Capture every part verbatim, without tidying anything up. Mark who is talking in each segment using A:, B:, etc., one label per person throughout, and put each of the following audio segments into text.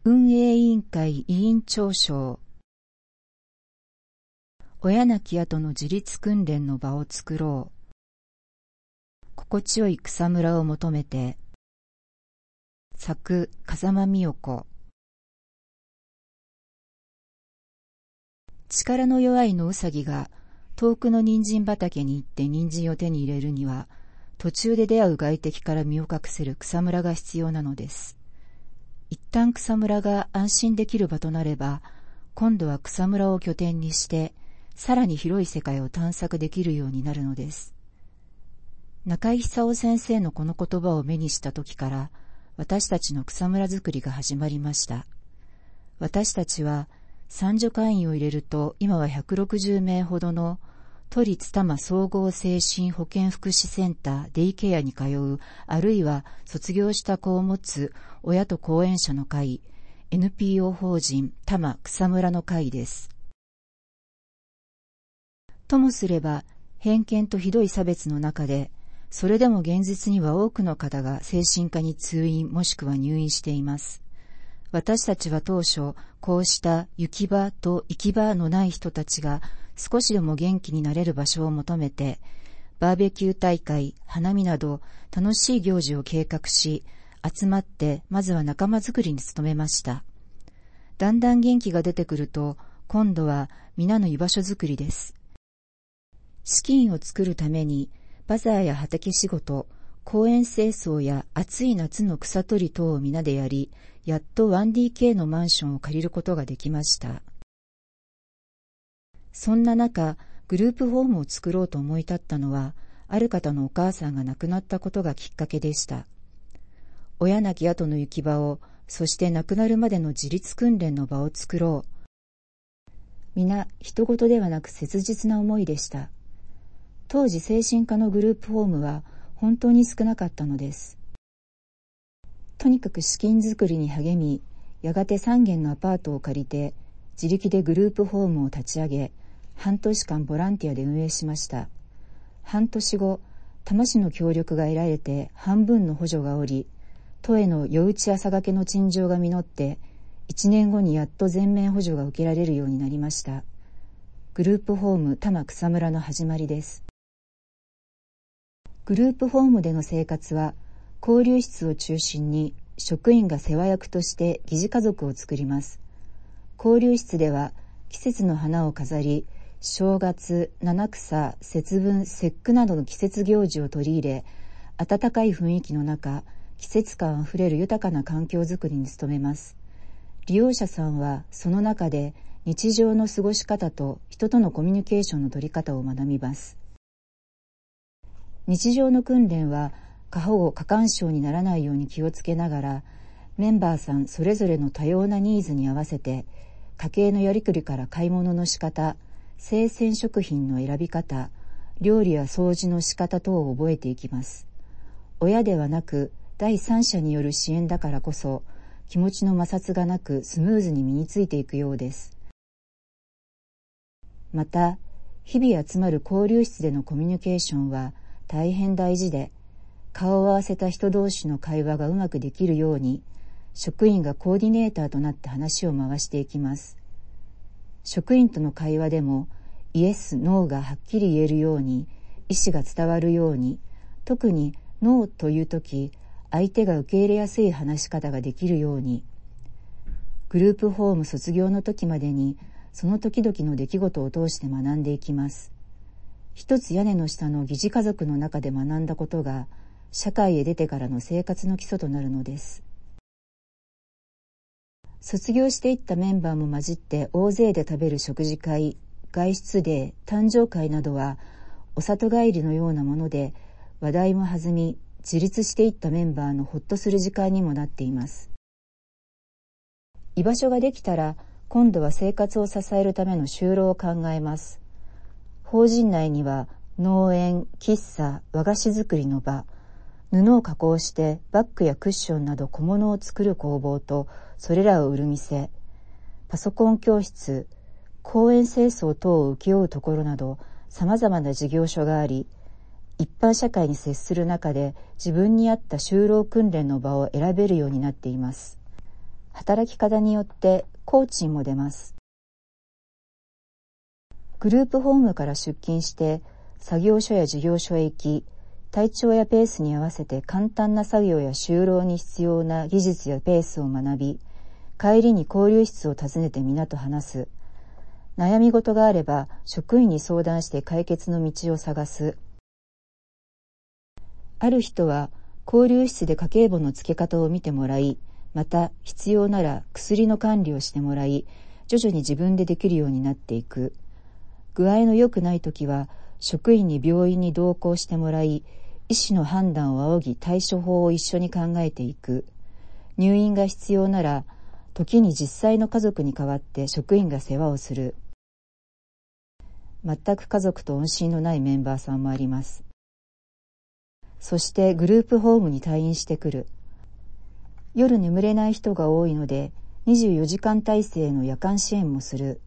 A: 運営委員会委員長賞。親亡き後の自立訓練の場を作ろう。心地よい草むらを求めて。作、風間美代子。力の弱い野うさぎが遠くの人参畑に行って人参を手に入れるには、途中で出会う外敵から身を隠せる草むらが必要なのです。一旦草むらが安心できる場となれば、今度は草むらを拠点にして、さらに広い世界を探索できるようになるのです。中井久夫先生のこの言葉を目にした時から、私たちの草むら作りが始まりました。私たちは、参助会員を入れると、今はひゃくろくじゅうめいほどの都立多摩総合精神保健福祉センターデイケアに通う、あるいは卒業した子を持つ親と後援者の会、エヌピーオー 法人多摩草むらの会です。ともすれば、偏見とひどい差別の中で、それでも現実には多くの方が精神科に通院もしくは入院しています。私たちは当初、こうした行き場と行き場のない人たちが少しでも元気になれる場所を求めて、バーベキュー大会、花見など楽しい行事を計画し、集まってまずは仲間づくりに努めました。だんだん元気が出てくると、今度は皆の居場所づくりです。資金を作るために、バザーや畑仕事、公園清掃や暑い夏の草取り等を皆でやり、やっと ワンディーケー のマンションを借りることができました。そんな中、グループホームを作ろうと思い立ったのは、ある方のお母さんが亡くなったことがきっかけでした。親亡き後の行き場を、そして亡くなるまでの自立訓練の場を作ろう。皆、人事ではなく切実な思いでした。当時精神科のグループホームは本当に少なかったのです。とにかく資金作りに励み、やがてさんげんのアパートを借りて、自力でグループホームを立ち上げ、半年間ボランティアで運営しました。半年後、多摩市の協力が得られて半分の補助がおり、都への夜打ち朝がけの陳情が実って、いちねんごにやっと全面補助が受けられるようになりました。グループホーム多摩草むらの始まりです。グループホームでの生活は、交流室を中心に職員が世話役として疑似家族を作ります。交流室では季節の花を飾り、正月、七草、節分、節句などの季節行事を取り入れ、温かい雰囲気の中、季節感あふれる豊かな環境づくりに努めます。利用者さんはその中で日常の過ごし方と人とのコミュニケーションの取り方を学びます。日常の訓練は過保護過干渉にならないように気をつけながら、メンバーさんそれぞれの多様なニーズに合わせて、家計のやりくりから買い物の仕方、生鮮食品の選び方、料理や掃除の仕方等を覚えていきます。親ではなく第三者による支援だからこそ、気持ちの摩擦がなくスムーズに身についていくようです。また、日々集まる交流室でのコミュニケーションは大変大事で、顔を合わせた人同士の会話がうまくできるように、職員がコーディネーターとなって話を回していきます。職員との会話でも、イエス、ノーがはっきり言えるように、意思が伝わるように、特にノーというとき、相手が受け入れやすい話し方ができるように、グループホーム卒業の時までに、その時々の出来事を通して学んでいきます。一つ屋根の下の疑似家族の中で学んだことが、社会へ出てからの生活の基礎となるのです。卒業していったメンバーも混じって大勢で食べる食事会、外出デー、誕生会などはお里帰りのようなもので、話題も弾み、自立していったメンバーのほっとする時間にもなっています。居場所ができたら、今度は生活を支えるための就労を考えます。法人内には農園、喫茶、和菓子作りの場、布を加工してバッグやクッションなど小物を作る工房と、それらを売る店、パソコン教室、公園清掃等を請け負うところなど様々な事業所があり、一般社会に接する中で自分に合った就労訓練の場を選べるようになっています。 働き方によって工賃も出ます。グループホームから出勤して作業所や事業所へ行き、体調やペースに合わせて簡単な作業や就労に必要な技術やペースを学び、帰りに交流室を訪ねて皆と話す。悩み事があれば職員に相談して解決の道を探す。ある人は交流室で家計簿の付け方を見てもらい、また必要なら薬の管理をしてもらい、徐々に自分でできるようになっていく。具合の良くないときは職員に病院に同行してもらい、医師の判断を仰ぎ対処法を一緒に考えていく。入院が必要なら、時に実際の家族に代わって職員が世話をする。全く家族と音信のないメンバーさんもあります。そしてグループホームに退院してくる。夜眠れない人が多いので、にじゅうよじかん体制の夜間支援もする。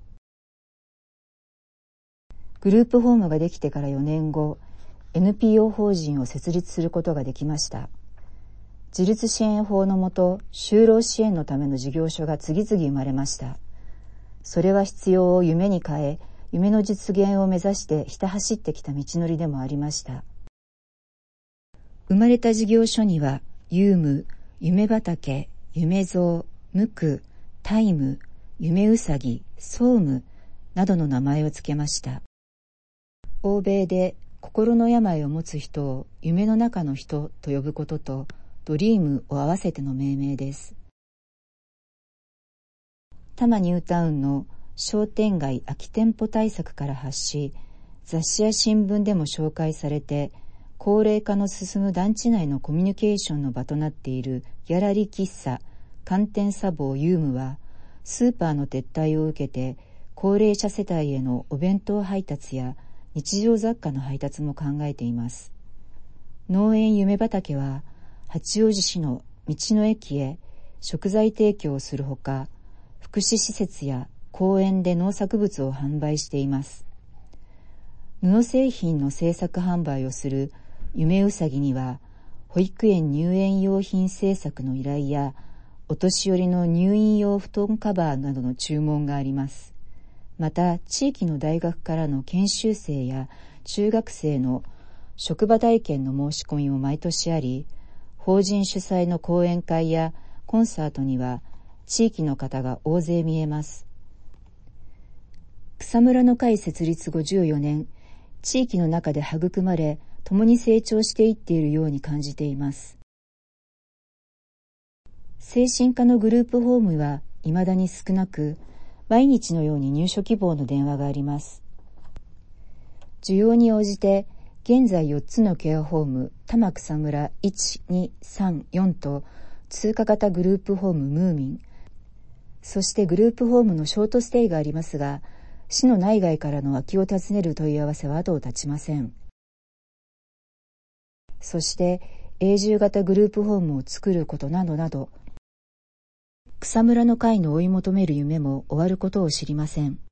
A: グループホームができてからよねんご、エヌピーオー 法人を設立することができました。自立支援法のもと、就労支援のための事業所が次々生まれました。それは必要を夢に変え、夢の実現を目指してひた走ってきた道のりでもありました。生まれた事業所には、ユーム、夢畑、夢蔵、ムク、タイム、夢うさぎ、ソームなどの名前をつけました。欧米で心の病を持つ人を夢の中の人と呼ぶことと、ドリームを合わせての命名です。多摩ニュータウンの商店街空き店舗対策から発し、雑誌や新聞でも紹介されて、高齢化の進む団地内のコミュニケーションの場となっているギャラリー喫茶、寒天茶房ユームは、スーパーの撤退を受けて、高齢者世帯へのお弁当配達や日常雑貨の配達も考えています。農園夢畑は、八王子市の道の駅へ食材提供をするほか、福祉施設や公園で農作物を販売しています。布製品の製作販売をする夢うさぎには、保育園入園用品製作の依頼や、お年寄りの入院用布団カバーなどの注文があります。また、地域の大学からの研修生や中学生の職場体験の申し込みも毎年あり、法人主催の講演会やコンサートには地域の方が大勢見えます。草むらの会設立ごじゅうよねん、地域の中で育まれ、共に成長していっているように感じています。精神科のグループホームは未だに少なく、毎日のように入所希望の電話があります。需要に応じて、現在よっつのケアホーム、多摩草むらいち、に、さん、よんと通過型グループホームムーミン、そしてグループホームのショートステイがありますが、市の内外からの空きを訪ねる問い合わせは後を絶ちません。そして永住型グループホームを作ることなどなど、草むらの会の追い求める夢も終わることを知りません。